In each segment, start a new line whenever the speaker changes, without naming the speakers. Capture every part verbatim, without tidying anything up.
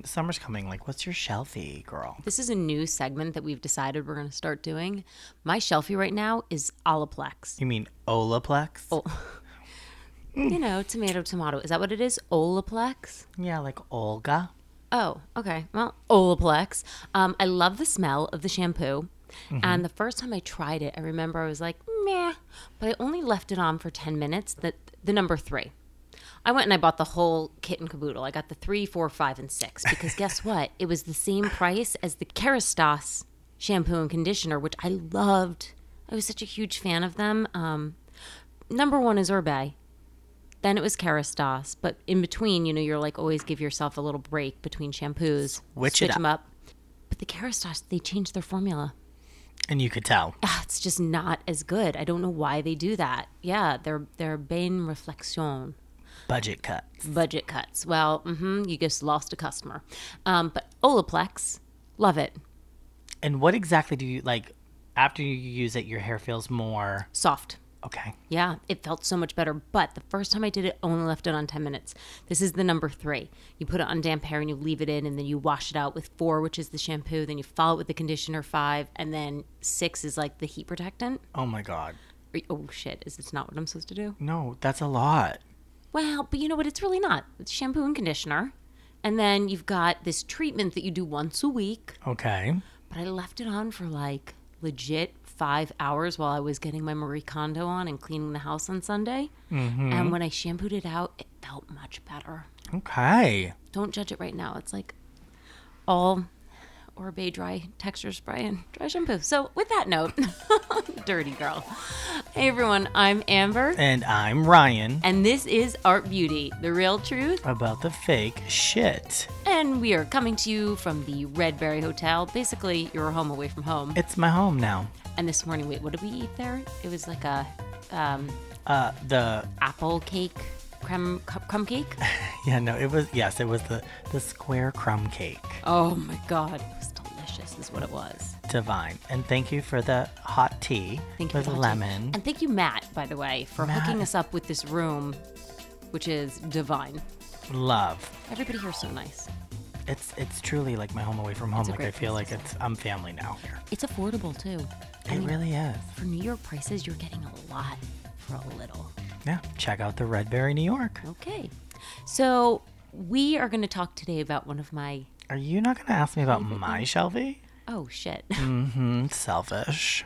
summer's coming. Like, what's your shelfie, girl?
This is a new segment that we've decided we're going to start doing. My shelfie right now is Olaplex.
You mean Olaplex?
Oh. You know, tomato, tomato. Is that what it is? Olaplex?
Yeah, like Olga.
Oh, okay. Well, Olaplex. Um, I love the smell of the shampoo. Mm-hmm. And the first time I tried it, I remember I was like, meh. But I only left it on for ten minutes, the, the number three. I went and I bought the whole kit and caboodle. I got the three, four, five, and six. Because guess what? It was the same price as the Kerastase shampoo and conditioner, which I loved. I was such a huge fan of them. Um, number one is Oribe. Then it was Kerastase, but in between, you know, you're like always give yourself a little break between shampoos.
Switch
switch
it
them up. But the Kerastase, they changed their formula.
And you could tell.
Ah, it's just not as good. I don't know why they do that. Yeah, they're they're bain reflexion.
Budget cuts.
Budget cuts. Well, mm-hmm, you just lost a customer. Um, but Olaplex, love it.
And what exactly do you like? After you use it, your hair feels more
soft.
Okay.
Yeah, it felt so much better. But the first time I did it, only left it on ten minutes. This is the number three. You put it on damp hair and you leave it in, and then you wash it out with four, which is the shampoo. Then you follow it with the conditioner, five. And then six is like the heat protectant.
Oh, my God.
Oh, shit. Is this not what I'm supposed to do?
No, that's a lot.
Well, but you know what? It's really not. It's shampoo and conditioner. And then you've got this treatment that you do once a week.
Okay.
But I left it on for like legit five hours while I was getting my Marie Kondo on and cleaning the house on Sunday. Mm-hmm. And when I shampooed it out, it felt much better.
Okay.
Don't judge it right now. It's like all Oribe dry texture spray and dry shampoo. So with that note, dirty girl. Hey everyone, I'm Amber.
And I'm Ryan.
And this is Art Beauty, the real truth
about the fake shit.
And we are coming to you from the Redberry Hotel. Basically, you're home away from home.
It's my home now.
And this morning, wait, what did we eat there? It was like a um,
uh, the
apple cake, crumb crumb cake.
Yeah, no, it was yes, it was the the square crumb cake.
Oh my God, it was delicious, is what it was.
Divine. And thank you for the hot tea
thank you
with
for
lemon.
Tea. And thank you, Matt, by the way, for
Matt.
hooking us up with this room, which is divine.
Love.
Everybody here is so nice.
It's it's truly like my home away from home.
It's
like I feel like it's I'm family now here.
It's affordable too.
It I mean, really is.
For New York prices, you're getting a lot for a little.
Yeah, check out the Redberry, New York.
Okay. So we are going to talk today about one of my...
Are you not going to ask me about my shelfie?
Oh, shit.
Mm-hmm. Selfish.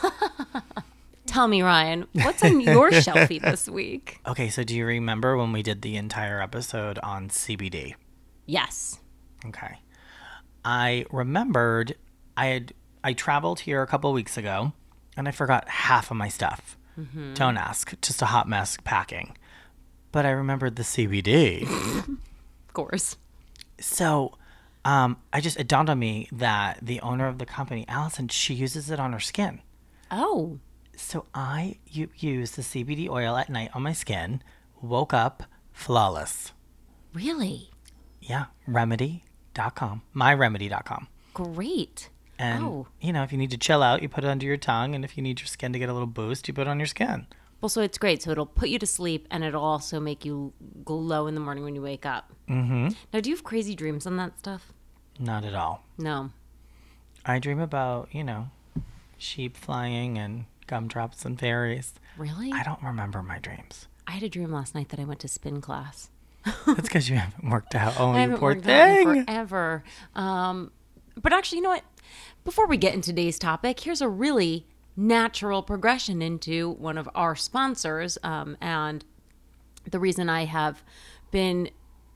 Tell me, Ryan, what's on your shelfie this week?
Okay, so do you remember when we did the entire episode on C B D?
Yes.
Okay. I remembered I had I traveled here a couple weeks ago, and I forgot half of my stuff. Mm-hmm. Don't ask. Just a hot mess packing. But I remembered the C B D.
Of course.
So um, I just, it dawned on me that the owner of the company, Allison, she uses it on her skin.
Oh.
So I u- used the C B D oil at night on my skin, woke up flawless.
Really?
Yeah. Remedy dot com. my remedy dot com.
Great.
And,
oh.
you know, if you need to chill out, you put it under your tongue. And if you need your skin to get a little boost, you put it on your skin.
Well, so it's great. So it'll put you to sleep, and it'll also make you glow in the morning when you wake up.
Mm-hmm.
Now, do you have crazy dreams on that stuff?
Not at all.
No.
I dream about, you know, sheep flying and gumdrops and fairies.
Really?
I don't remember my dreams.
I had a dream last night that I went to spin class.
That's because you haven't worked out. Oh,
I
you
haven't
poor
worked out in
thing.
forever. Um, but actually, you know what? Before we get into today's topic, here's a really natural progression into one of our sponsors. Um, and the reason I have been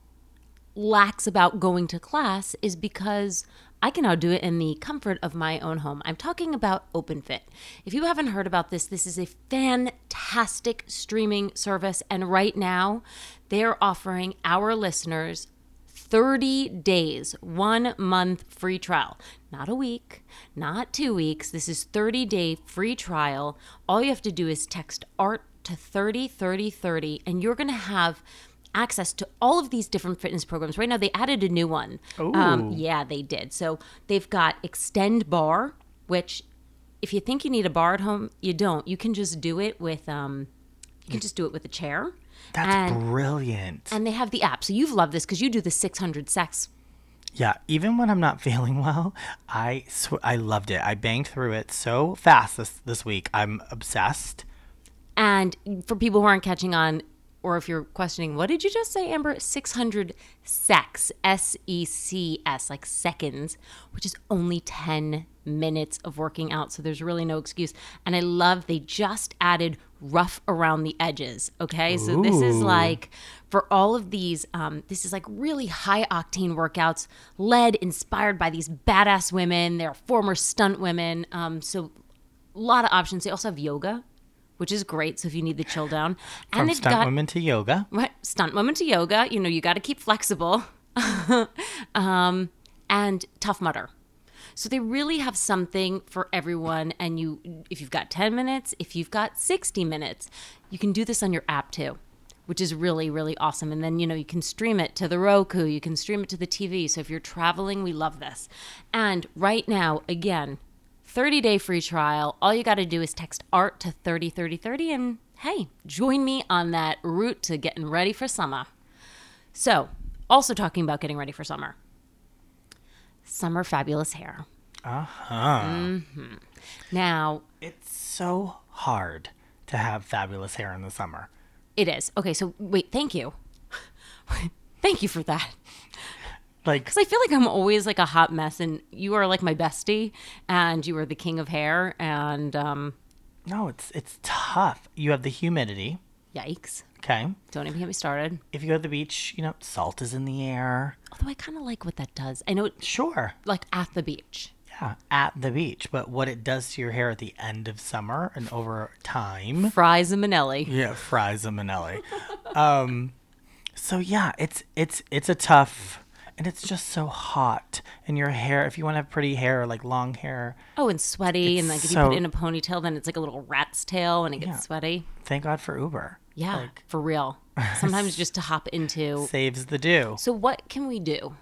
lax about going to class is because I can now do it in the comfort of my own home. I'm talking about OpenFit. If you haven't heard about this, this is a fantastic streaming service. And right now, they're offering our listeners thirty days, one month free trial. Not a week, not two weeks. This is thirty day free trial. All you have to do is text ART to thirty thirty thirty, and you're going to have access to all of these different fitness programs. Right now, they added a new one. Um, yeah, they did. So they've got Extend Bar, which if you think you need a bar at home, you don't. You can just do it with, um, you can just do it with a chair.
That's
and,
brilliant.
And they have the app. So you've loved this because you do the six hundred sex
Yeah, even when I'm not feeling well, I sw- I loved it. I banged through it so fast this this week. I'm obsessed.
And for people who aren't catching on, or if you're questioning, what did you just say, Amber? six hundred secs, S E C S, like seconds, which is only ten minutes of working out. So there's really no excuse. And I love they just added rough around the edges. Okay. So this is
Ooh.
like for all of these, um, this is like really high octane workouts led, inspired by these badass women. They're former stunt women. Um, so a lot of options. They also have yoga, which is great. So if you need the chill down, and
From
they've
stunt
got
women to yoga.
right, stunt women to yoga. You know, you got to keep flexible, um, and Tough Mudder. So they really have something for everyone. And you, if you've got ten minutes, if you've got sixty minutes, you can do this on your app too, which is really, really awesome. And then, you know, you can stream it to the Roku, you can stream it to the T V. So if you're traveling, we love this. And right now, again, thirty day free trial. All you got to do is text ART to thirty thirty thirty and hey, join me on that route to getting ready for summer. So, also talking about getting ready for summer. Summer fabulous hair.
Uh-huh.
Mm-hmm. Now,
It's so hard to have fabulous hair in the summer.
it is. Okay, so wait, thank you. Thank you for that.
Like,
Because I feel like I'm always like a hot mess, and you are like my bestie, and you are the king of hair, and um,
no, it's it's tough. You have the humidity.
yikes.
Okay.
Don't even get me started.
If you go to the beach, you know, salt is in the air.
Although I kind of like what that does. I know it,
Sure.
like at the beach.
Yeah, at the beach. But what it does to your hair at the end of summer and over time.
Fries and Manelli.
Yeah, fries and Manelli. um, so yeah, it's it's it's a tough, and it's just so hot. And your hair, if you want to have pretty hair, like long hair,
Oh, and sweaty,
It's
and like if
so-
you put it in a ponytail, then it's like a little rat's tail, and it gets
Yeah.
sweaty.
thank God for Uber.
Yeah,
Like,
for real. Sometimes just to hop into.
saves the dew.
So what can we do?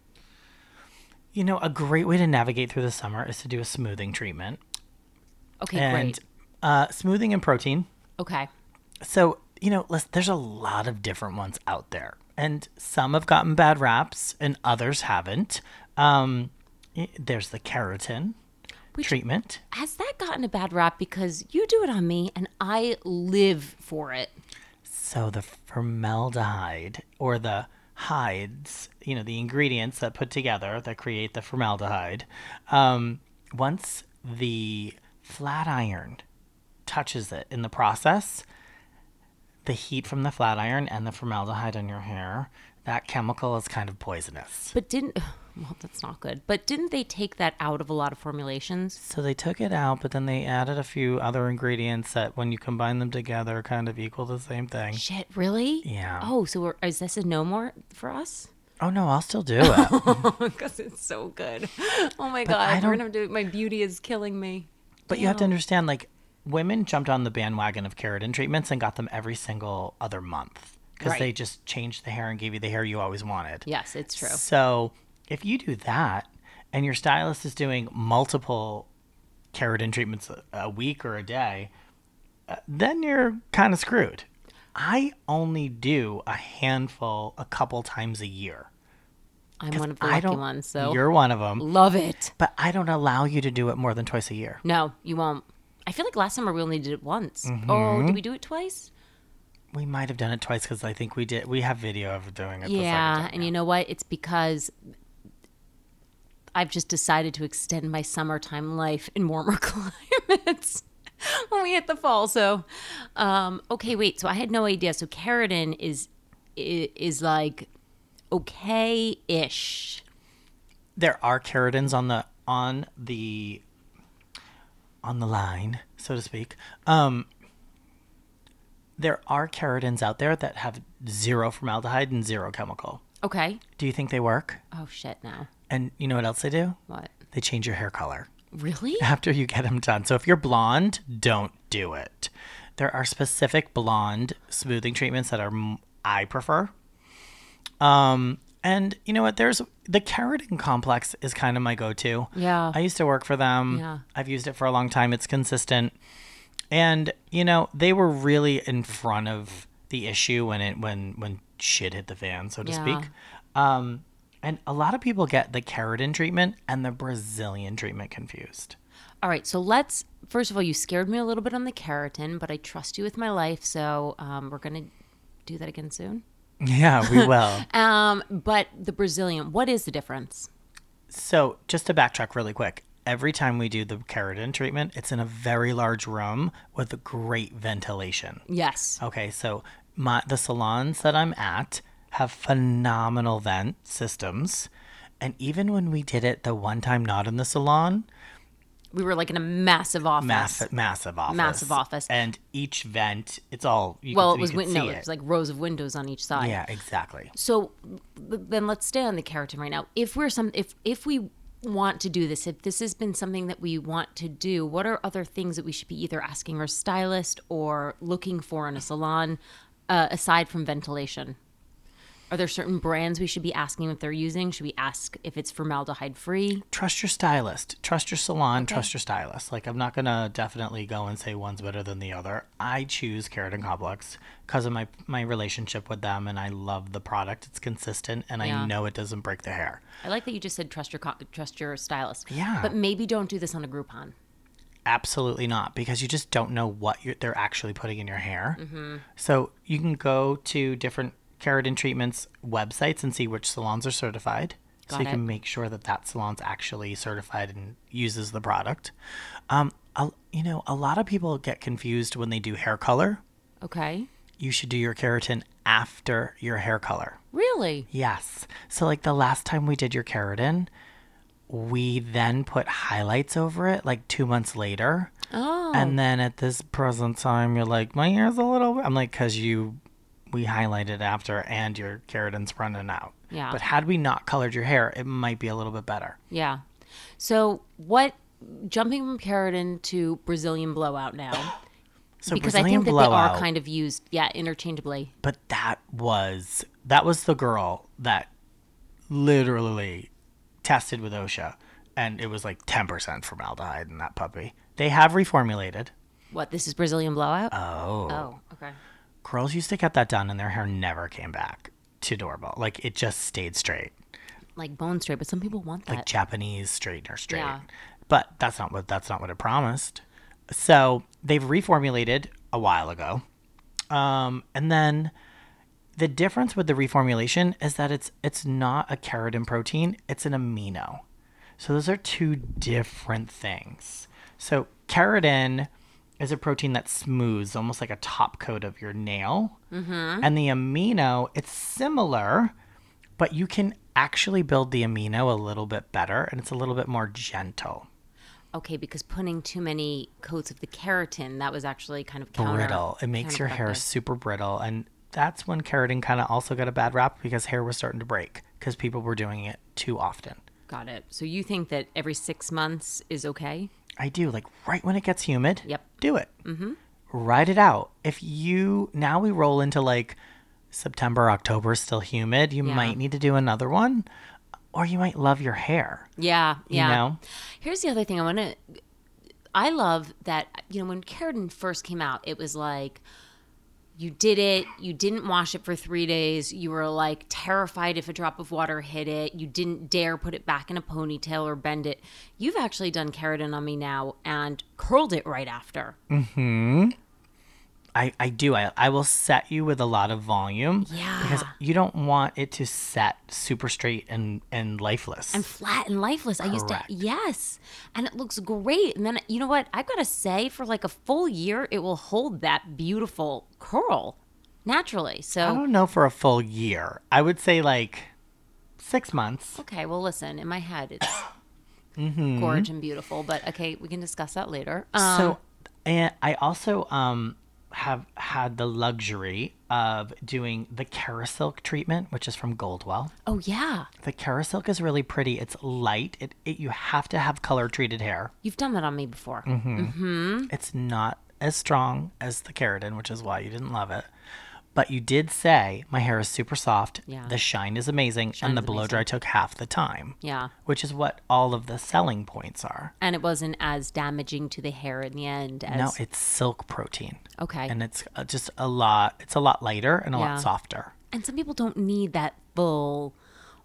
You know, a great way to navigate through the summer is to do a smoothing treatment.
Okay,
and
great.
uh, smoothing and protein.
Okay.
So, you know, listen, there's a lot of different ones out there. And some have gotten bad raps and others haven't. Um, y- there's the keratin
Which-
treatment.
Has that gotten a bad rap? Because you do it on me, and I live for it.
So the formaldehyde or the hides, you know, the ingredients that put together that create the formaldehyde. Um, once the flat iron touches it in the process, the heat from the flat iron and the formaldehyde on your hair, that chemical is kind of poisonous.
But didn't, well, that's not good. But didn't they take that out of a lot of formulations?
So they took it out, but then they added a few other ingredients that, when you combine them together, kind of equal the same thing.
Shit, really?
Yeah.
Oh, so we're, is this a no more for us?
Oh no, I'll still do it.
Because it's so good. Oh my
But I
god, we're
don't-
gonna do. My beauty is killing me.
But you have to
Damn.
understand, like, women jumped on the bandwagon of keratin treatments and got them every single other month because
Right.
they just changed the hair and gave you the hair you always wanted.
Yes, it's true.
So if you do that and your stylist is doing multiple keratin treatments a, a week or a day, uh, then you're kind of screwed. I only do a handful a couple times a year.
I'm one of the
I
lucky
don't.
ones, so
You're one of them.
love it.
But I don't allow you to do it more than twice a year.
No, you won't. I feel like last summer we only did it once.
Mm-hmm.
Oh, did we do it twice?
We might have done it twice because I think we did. We have video of doing it. the
Yeah,
second time.
and you know what? It's because I've just decided to extend my summertime life in warmer climates when we hit the fall. So, um, okay, wait. So I had no idea. So keratin is i- is like okay-ish.
There are keratins on the on the on the line, so to speak. Um, there are keratins out there that have zero formaldehyde and zero chemical.
Okay.
Do you think they work?
Oh shit! Now
And you know what else they do?
what?
They change your hair color
Really?
after you get them done. So if you're blonde, don't do it. There are specific blonde smoothing treatments that are m- I prefer. Um, and you know what? There's the keratin complex is kind of my go-to.
Yeah.
I used to work for them.
Yeah.
I've used it for a long time. It's consistent. And you know, they were really in front of the issue when it when when shit hit the fan, so to
Yeah.
speak. Um, And a lot of people get the keratin treatment and the Brazilian treatment confused.
All right, so let's, first of all, you scared me a little bit on the keratin, but I trust you with my life, so um, we're going to do that again soon.
Yeah, we will.
um, but the Brazilian, what is the difference?
So just to backtrack really quick, every time we do the keratin treatment, it's in a very large room with great ventilation.
Yes.
Okay, so my the salons that I'm at have phenomenal vent systems. And even when we did it the one time not in the salon,
we were like in a massive office.
Massive, massive office.
Massive office.
And each vent, it's all, you
well,
could,
it was,
you could
win-
see
no,
it.
it was like rows of windows on each side.
Yeah, exactly.
So then let's stay on the keratin right now. If we're some, if, if we want to do this, if this has been something that we want to do, what are other things that we should be either asking our stylist or looking for in a salon, uh, aside from ventilation? Are there certain brands we should be asking if they're using? Should we ask if it's formaldehyde free?
Trust your stylist. Trust your salon. Okay. Trust your stylist. Like, I'm not going to definitely go and say one's better than the other. I choose Keratin Complex because of my, my relationship with them, and I love the product. It's consistent, and yeah. I know it doesn't break the hair.
I like that you just said trust your trust your stylist.
Yeah.
But maybe don't do this on a Groupon.
Absolutely not, because you just don't know what you're, they're actually putting in your hair.
Mm-hmm.
So you can go to different keratin treatments websites and see which salons are certified. Got so you it. Can make sure that that salon's actually certified and uses the product. Um, a, you know, a lot of people get confused when they do hair color.
Okay.
You should do your keratin after your hair color.
Really?
Yes. So like the last time we did your keratin, we then put highlights over it like two months later.
Oh.
And then at this present time, you're like, my hair's a little... I'm like, because you... we highlighted after and your keratin's running out.
Yeah.
But had we not colored your hair, it might be a little bit better.
Yeah. So what, jumping from keratin to Brazilian blowout now,
so
because
Brazilian
I think that
blowout,
they are kind of used, yeah, interchangeably.
But that was, that was the girl that literally tested with OSHA, and it was like ten percent formaldehyde in that puppy. They have reformulated.
What, this is Brazilian blowout?
Oh.
Oh, okay.
Girls used to get that done and their hair never came back to normal. Like, it just stayed straight.
Like bone straight, but some people want that.
Like Japanese straightener straight.
Yeah.
But that's not what that's not what it promised. So they've reformulated a while ago. Um, and then the difference with the reformulation is that it's it's not a keratin protein, it's an amino. So those are two different things. So keratin is a protein that smooths, almost like a top coat of your nail.
Mm-hmm.
And the amino, it's similar, but you can actually build the amino a little bit better, and it's a little bit more gentle.
Okay, because putting too many coats of the keratin, that was actually kind of counter-
brittle. It makes your hair super brittle, and that's when keratin kind of also got a bad rap because hair was starting to break because people were doing it too often.
Got it. So you think that every six months is okay?
I do. Like right when it gets humid,
yep.
do it.
Mm-hmm.
Ride it out. If you, now we roll into like September, October, still humid, you yeah. might need to do another one, or you might love your hair.
Yeah, yeah.
You know?
Here's the other thing I want to, I love that, you know, when keratin first came out, it was like, you did it, you didn't wash it for three days, you were like terrified if a drop of water hit it, you didn't dare put it back in a ponytail or bend it. You've actually done keratin on me now and curled it right after.
Mm-hmm. I, I do. I, I will set you with a lot of volume.
Yeah.
Because you don't want it to set super straight and, and lifeless.
And flat and lifeless.
Correct.
I used to, yes. And it looks great. And then, you know what? I've got to say, for like a full year, it will hold that beautiful curl naturally. So
I don't know for a full year. I would say like six months.
Okay. Well, listen, in my head, it's
mm-hmm.
gorgeous and beautiful. But okay, we can discuss that later. Um,
so, and I also, um, have had the luxury of doing the Kerasilk treatment, which is from Goldwell.
Oh, yeah.
The Kerasilk is really pretty. It's light. It, it You have to have color-treated hair.
You've done that on me before.
Mm-hmm.
Mm-hmm.
It's not as strong as the keratin, which is why you didn't love it. But you did say, my hair is super soft.
Yeah.
The shine is amazing.
Shine
and the
is
blow
amazing.
dry took half the time.
Yeah.
Which is what all of the selling points are.
And it wasn't as damaging to the hair in the end as...
No, it's silk protein.
Okay.
And it's uh, just a lot, it's a lot lighter and a
Yeah.
lot softer.
And some people don't need that full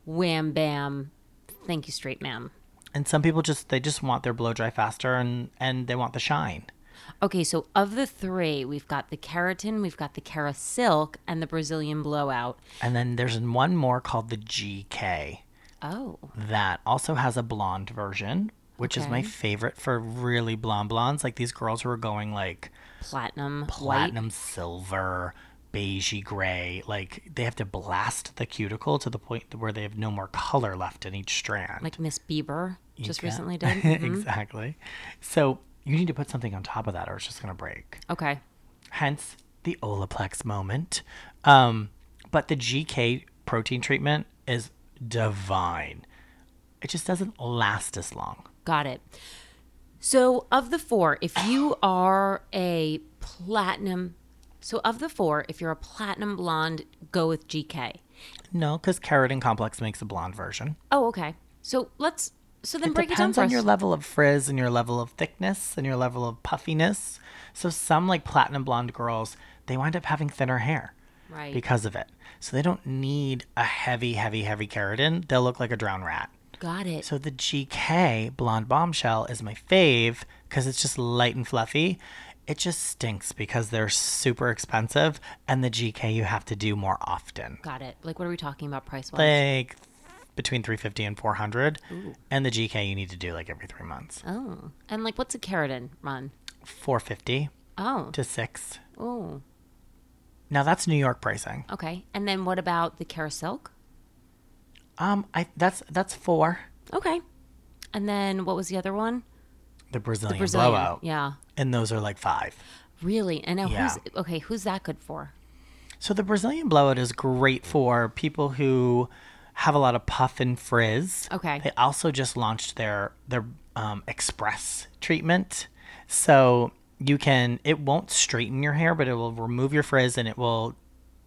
wham bam, thank you, straight ma'am.
And some people just, they just want their blow dry faster and, and they want the shine.
Okay, so of the three, we've got the keratin, we've got the Kera Silk, and the Brazilian Blowout.
And then there's one more called the G K.
Oh.
That also has a blonde version, which is my
Okay.
favorite for really blonde blondes. Like these girls who are going like
Platinum,
platinum silver, beigey gray. Like they have to blast the cuticle to the point where they have no more color left in each strand.
white, like Miss Bieber just
Yeah.
recently did. Mhm.
Exactly. So you need to put something on top of that or it's just going to break.
Okay.
Hence the Olaplex moment. Um, but the G K protein treatment is divine. It just doesn't last as long.
Got it. So, of the four, if you are a platinum, so of the four, if you're a platinum blonde, go with G K.
No, because Keratin Complex makes a blonde version.
Oh, okay. So let's so then
It
break it down
depends
for
on
us.
your level of frizz and your level of thickness and your level of puffiness. So some like platinum blonde girls, they wind up having thinner hair
Right.
because of it. So they don't need a heavy, heavy, heavy keratin. They'll look like a drowned rat.
Got it.
So the G K Blonde Bombshell is my fave because it's just light and fluffy. It just stinks because they're super expensive, and the G K you have to do more often.
Got it. Like, what are we talking about price wise?
Like between three hundred fifty dollars and four hundred dollars, and the G K you need to do like every three months.
Oh, and like, what's a keratin run?
four hundred fifty
Oh,
to six.
oh,
Now that's New York pricing.
okay. And then what about the Kera Silk?
Um, I that's that's four.
Okay. And then what was the other one?
The Brazilian,
Brazilian.
blowout,
Yeah.
and those are like five.
Really? And now
Yeah.
who's okay? Who's that good for?
So the Brazilian blowout is great for people who have a lot of puff and frizz.
Okay.
They also just launched their their um, express treatment, so you can. It won't straighten your hair, but it will remove your frizz and it will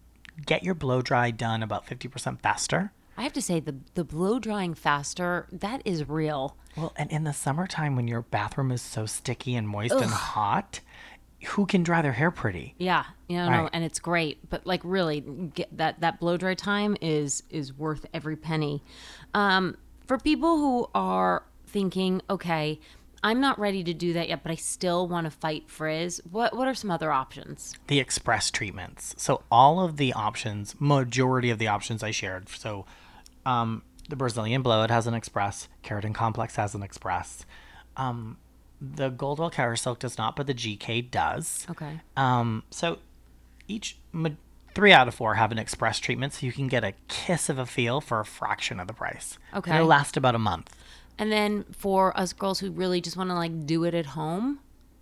get your blow dry done about fifty percent faster.
I have to say the the blow drying faster, that is real.
Well, and in the summertime when your bathroom is so sticky and moist and hot, who can dry their hair pretty?
Yeah, you know, no,
Right.
and it's great. But like, really, get that that blow dry time is is worth every penny. Um, for people who are thinking, okay, I'm not ready to do that yet, but I still want to fight frizz. What what are some other options?
The express treatments. So all of the options, majority of the options I shared. So um, the Brazilian blowout has an express. Keratin Complex has an express. Um, the Goldwell Kera Silk does not, but the G K does.
Okay.
Um, so each ma- three out of four have an express treatment, so you can get a kiss of a feel for a fraction of the price.
Okay.
It'll last about a month.
And then for us girls who really just want to like do it at home.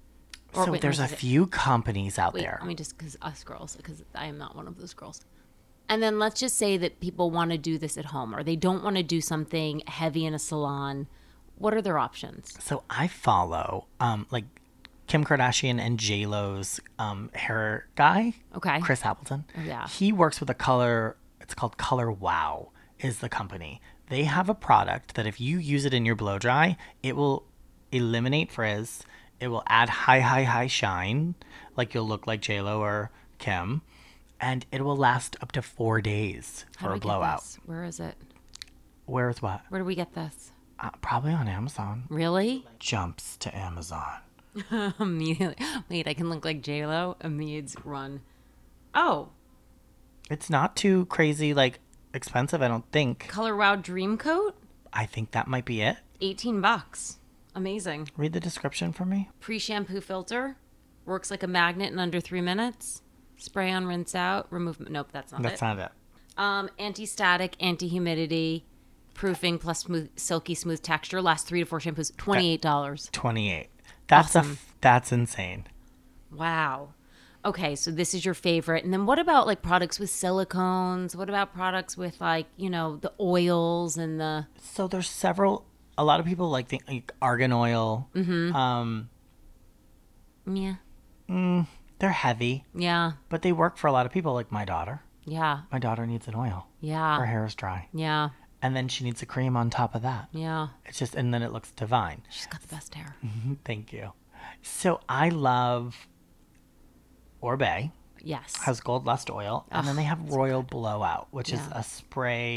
Or
So
wait,
there's a
let me-
few companies out
Wait,
there.
let me just, because us girls, because I am not one of those girls. And then let's just say that people want to do this at home or they don't want to do something heavy in a salon. What are their options?
So I follow um, like Kim Kardashian and J Lo's um, hair guy,
Okay.
Chris Appleton.
Oh, yeah.
He works with a color. It's called Color Wow. Is the company. They have a product that if you use it in your blow dry, it will eliminate frizz. It will add high, high, high shine, like you'll look like J Lo or Kim, and it will last up to four days
How
for
do
a
we get
blowout.
this? Where is it?
Where's what?
Where do we get this?
Uh, probably on Amazon.
Really?
Jumps to Amazon.
Immediately. Wait, I can look like J Lo. Immediate run. Oh,
It's not too crazy, like expensive, I don't think.
Color Wow Dream Coat,
I think that might be it.
eighteen bucks. Amazing.
Read the description for me.
Pre-shampoo filter, works like a magnet in under three minutes. Spray on, rinse out, remove. Nope, that's not
That's
it.
not it.
Um, anti-static, anti-humidity, proofing plus smooth, silky smooth texture. Lasts three to four shampoos. Twenty-eight dollars.
twenty-eight. That's a
Awesome.
f- that's insane.
Wow. Okay, so this is your favorite. And then what about like products with silicones? What about products with like, you know, the oils and the
So there's several. A lot of people like the like argan oil.
Mm-hmm.
Um,
yeah.
they're heavy,
Yeah.
but they work for a lot of people. Like my daughter.
Yeah.
My daughter needs an oil. Her
Yeah.
hair is dry,
Yeah.
and then she needs a cream on top of that.
Yeah.
It's just, and then it looks divine.
She's got the best hair.
Thank you. So I love Oribe.
Yes.
Has Gold Lust oil, and then they have Royal Blowout, which is
Yeah.
a spray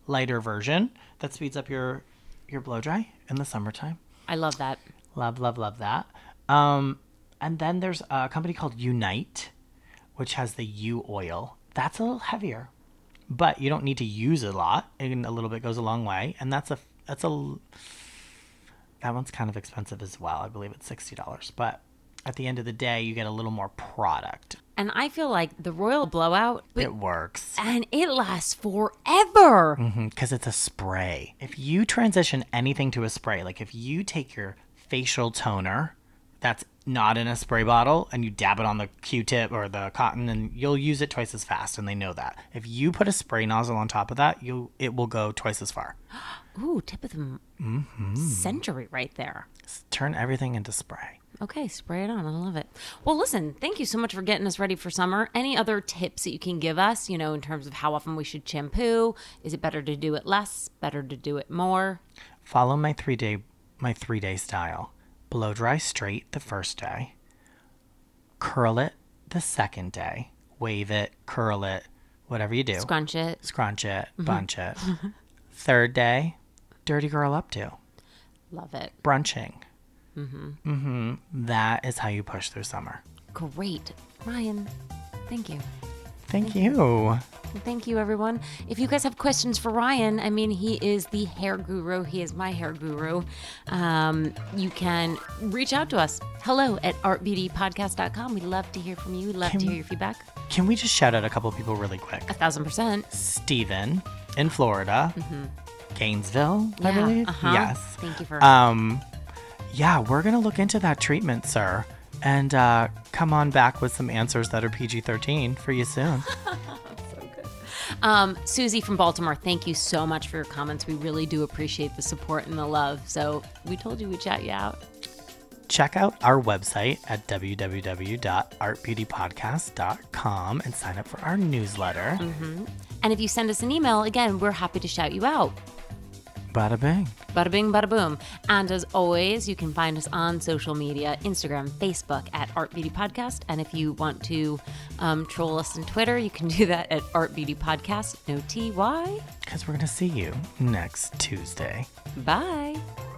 lighter version that speeds up your your blow dry in the summertime.
I love that.
Love, love, love that. Um, and then there's a company called Unite, which has the U oil. That's a little heavier, but you don't need to use it a lot. And a little bit goes a long way. And that's a that's a that one's kind of expensive as well. I believe it's sixty dollars. But at the end of the day, you get a little more product.
And I feel like the Royal Blowout,
It works.
and it lasts forever.
Because it's a spray. If you transition anything to a spray, like if you take your facial toner that's not in a spray bottle and you dab it on the Q-tip or the cotton, and you'll use it twice as fast, and they know that. If you put a spray nozzle on top of that, you it will go twice as far.
Ooh, tip of the mm-hmm. century right there.
Turn everything into spray.
Okay, spray it on. I love it. Well, listen, thank you so much for getting us ready for summer. Any other tips that you can give us, you know, in terms of how often we should shampoo? Is it better to do it less? Better to do it more?
Follow my three day my three day style. Blow dry straight the first day. Curl it the second day. Wave it, curl it, whatever you do.
Scrunch it.
Scrunch it, bunch it. Third day, dirty girl updo.
Love it.
Brunching. Mm-hmm. Mm-hmm. That is how you push through summer.
Great. Ryan, thank you.
Thank you.
Thank you, everyone. If you guys have questions for Ryan, I mean, he is the hair guru. He is my hair guru. Um, you can reach out to us. Hello at art beauty podcast dot com. We'd love to hear from you. We'd love
Can
to hear
we-
your feedback.
Can we just shout out a couple people really quick?
A thousand percent.
Steven in Florida. Mm-hmm. Gainesville, I
Yeah,
believe.
uh-huh.
Yes.
Thank you for...
Um, yeah, we're going to look into that treatment, sir. And uh, come on back with some answers that are P G thirteen for you soon.
Um, Susie from Baltimore, thank you so much for your comments. We really do appreciate the support and the love. So we told you we'd chat you out.
Check out our website at w w w dot art beauty podcast dot com and sign up for our newsletter.
Mm-hmm. And if you send us an email, again, we're happy to shout you out.
Bada bing.
Bada bing, bada boom. And as always, you can find us on social media, Instagram, Facebook at Art Beauty Podcast. And if you want to um, troll us on Twitter, you can do that at Art Beauty Podcast, no T. Why?
Because we're going to see you next Tuesday.
Bye.